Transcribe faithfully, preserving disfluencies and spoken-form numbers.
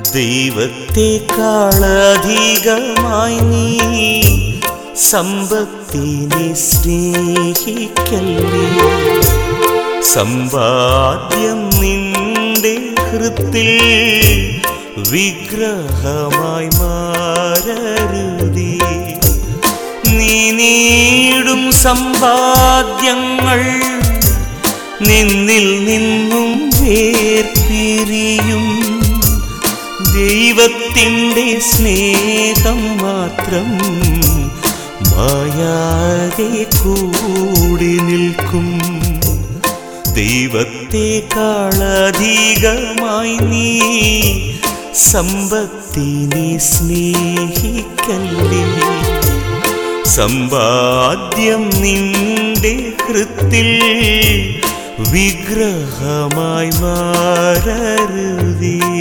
ദൈവത്തെക്കാളധികമായി നീ സമ്പത്തിനെ സ്നേഹിക്കല്ലേ. സമ്പാദ്യം നിന്റെ ഹൃത്തിൽ വിഗ്രഹമായി മാറരുതേ. നീ നേടും സമ്പാദ്യങ്ങൾ നിന്നിൽ നിന്നും വേർപിരിയും. ദൈവത്തിൻ്റെ സ്നേഹം മാത്രം മായാതെ കൂടി നിൽക്കും. ദൈവത്തെക്കാളധികമായി നീ സമ്പത്തിനെ സ്നേഹിക്കല്ലേ. സമ്പാദ്യം നിന്റെ ഹൃത്തിൽ വിഗ്രഹമായി മാറരുതേ.